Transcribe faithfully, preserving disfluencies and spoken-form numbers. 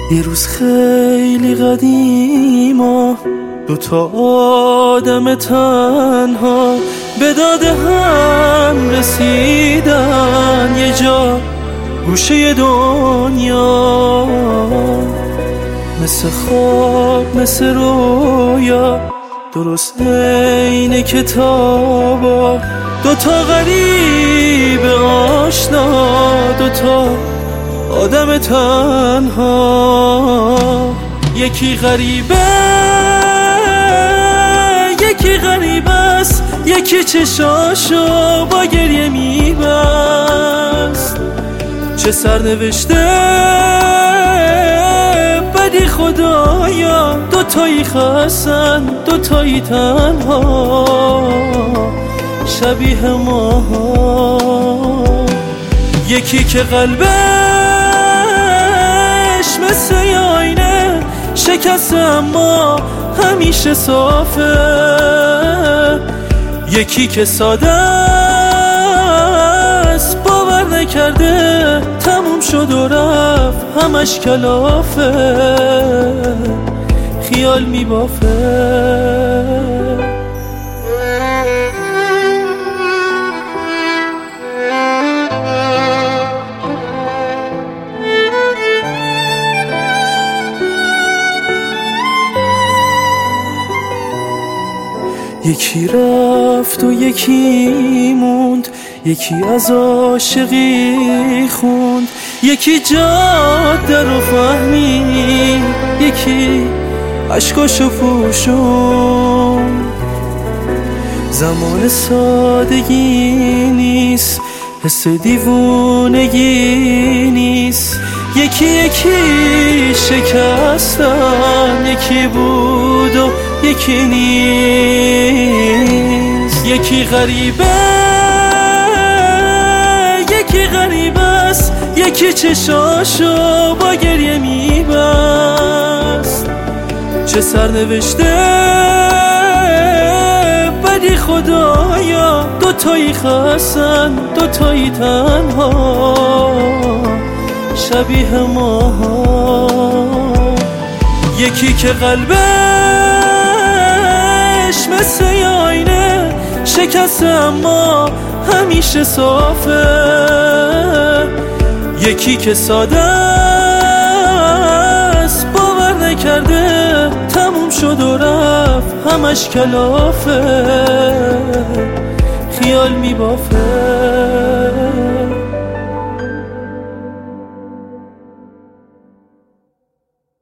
یه روز خیلی قدیما دوتا آدم تنها به داد هم رسیدن یه جا گوشه دنیا، مثل خواب مثل رویا درست عین کتابا، دوتا غریب آشنا، دوتا آدم تنها. یکی غریبه یکی غریب است، یکی چشاشو با گریه میبست. چه سرنوشته بدی خدایا، دوتایی خستن دوتایی تنها شبیه ما. یکی که قلبش مثل آینه شکسته اما همیشه صافه، یکی که ساده است باور نکرده تموم شد و رفت همش کلافه، خیال میبافه. یکی رفت و یکی موند، یکی از عاشقی خوند، یکی جاده رو فهمید، یکی عشقاشو پوشوند. زمان سادگی نیست، حس دیوونگی نیست، یکی یکی شکستن، یکی بود و یکی نیست. یکی غریبه یکی غریب است، یکی چشاشو با گریه میبست. چه سرنوشته بدی خدایا، دوتایی خستن دوتایی تنها شبیه ما. یکی که قلبش مثل آینه شکسته اما همیشه صافه، یکی که ساده است باور نکرده تموم شد و رفت همش کلافه، خیال میبافه.